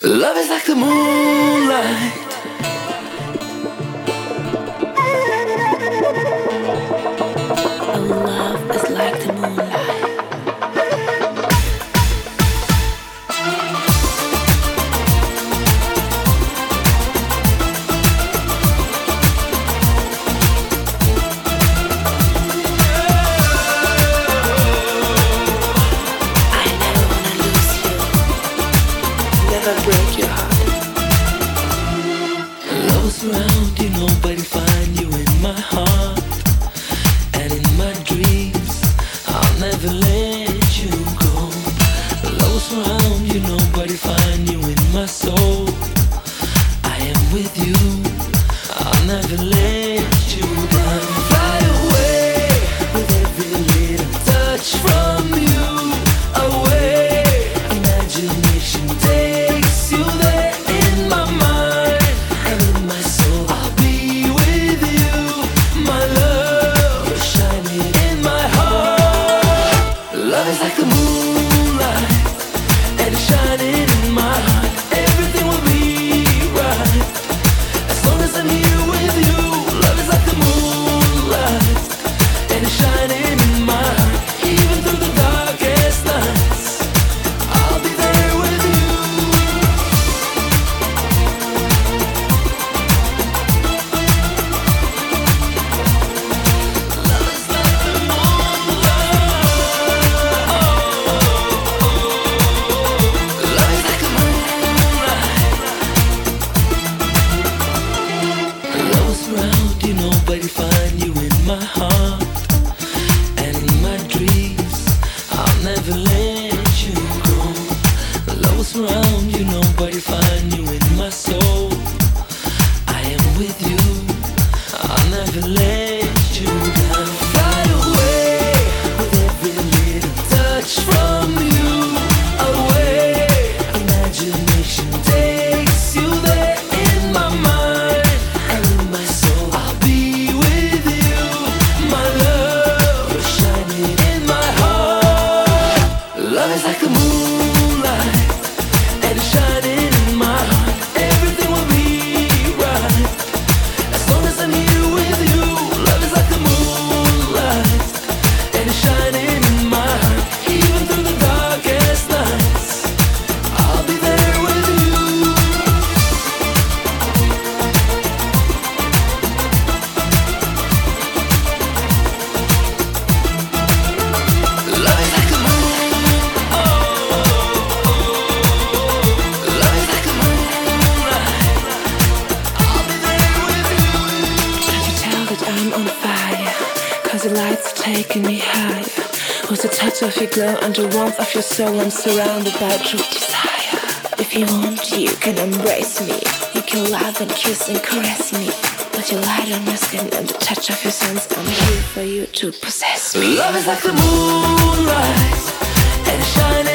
Love is like the moonlight. Oh, love is like the moonlight. Break your heart. Love is around you, nobody find you in my heart. And in my dreams, I'll never let you go. Love is around you, nobody find you in my soul. I am with you, I'll never let you down. Fly away with every little touch from you. Away, imagination takes you there in my mind and in my soul. I'll be with you, my love, shining in my heart. Love is like the moonlight, and it's shining in my heart. Everything will be right as long as I'm here with you. Love is like the moonlight, and it's shining in my heart. Even through the darkest nights, I'll be there with you. Love is like the moonlight. Love is like the moonlight. Love is around you, nobody find you in my heart. And in my dreams, I'll never let you go. Love is around you, nobody find you in my soul. I am with you, I'll never let you down. Fly away with every little touch from you. Away, imagination takes you there in my mind and in my soul. I'll be with you, my love, shining in my heart. Love is like the moonlight, and it's shining in my heart. Everything will be right as long as I'm here with you. Love is like the moonlight, and it's shining in my heart. Even through the darkest nights, I'll be there with you. Love is like the moon. Love is like the moonlight. I'll be there with you. Can't you tell that I'm on fire? Cause the lights are taking me higher. With the touch of your glow and the warmth of your soul, I'm surrounded by true desire. If you want, you can embrace me. You can love and kiss and caress me. Let your light on my skin and the touch of your sense, I'm here for you to possess me. Love is like the moonlight, and it's shining